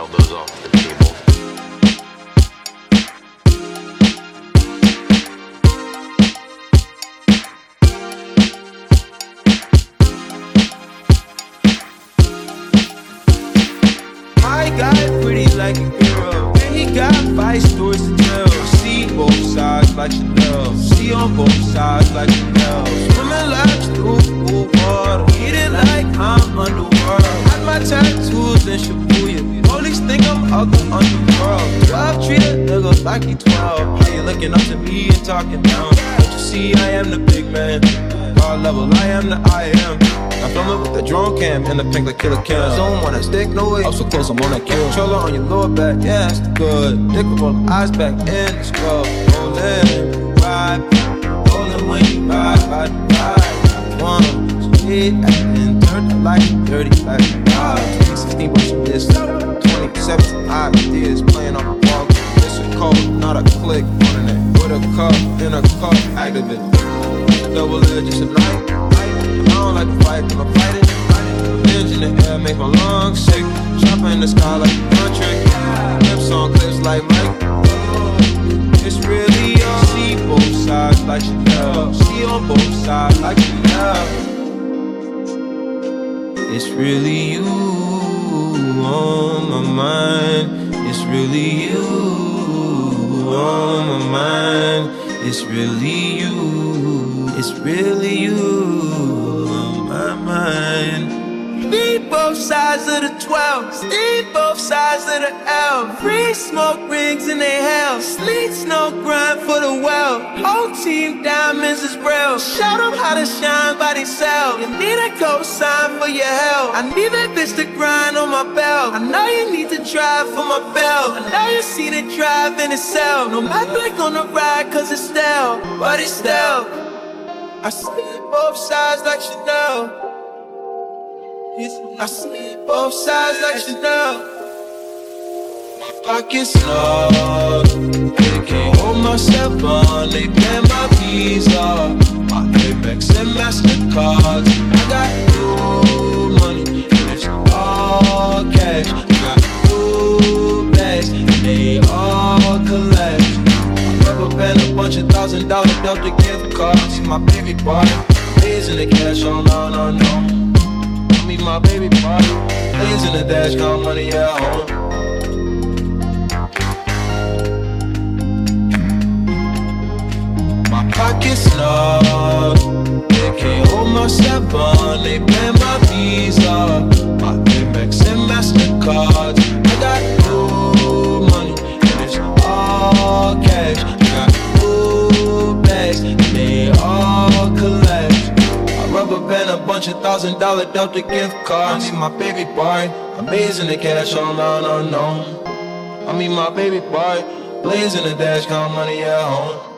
all those off the table. My guy pretty like a girl, and he got 5 stories to tell. See both sides like Chanel, see on both sides like Chanel. Swimming laps through cool water, eating like I'm underworld. Got my tattoos in Shibuya, police think I'm out the underworld. 12 treat a nigga like he 12. How you looking up to me and talking down? Don't you see I am the big man? God level, I am the I am. I film it with the drone cam and the pink like Killer Cam. Zone wanna stick, no way. Up so close, I'm on that kill. Controller on your lower back, yeah, that's good. Dick roll the eyes back in the scrub. Rollin', ride, rollin' when you ride. One, shit, actin', turn the light, dirty like God. 2016, but you missed. 2017, ideas playing on the wall. This is cold, not a click, running it with a cup, in a cup, activate. Double edge, just a night. I don't like to fight, but I'm fighting. Edge in the air, make my lungs sick. Chopper in the sky like a country. Lips on clips like Mike. It's really you. See both sides like Chanel. See on both sides like Chanel. It's really you on my mind. It's really you on my mind. It's really you. It's really you on my mind. Need both sides of the 12. Need both sides of the L. Free smoke rings in their hell. Sleet snow grind for the well. Whole team diamonds is real. Show them how to shine by themselves. You need a cosign for your help. I need that bitch to grind on my belt. I know you need to drive for my belt. I know you see the drive in itself. No matter on the ride cause it's stale. But it's stale. I see both sides like Chanel. I see both sides like Chanel. My pockets snug, they can't hold myself on. They pay my visa, my Amex and MasterCards. I got new money, and it's all cash. I got new bags, and they all collect. Rubber band, a bunch of $1,000 Delta gift cards. See my baby boy, days in the cash, oh no. Meet my baby boy, days in the dash, count money at home. My pockets snug, they can't hold myself on. They pay my visa, my Amex and MasterCards. I got new money, and it's all cash. I got new bags, and they all collect. I rubber band a bunch of $1,000 Delta gift cards. I meet my baby boy, amazing the cash online unknown. I meet my baby boy, blazing the dash, count money at home.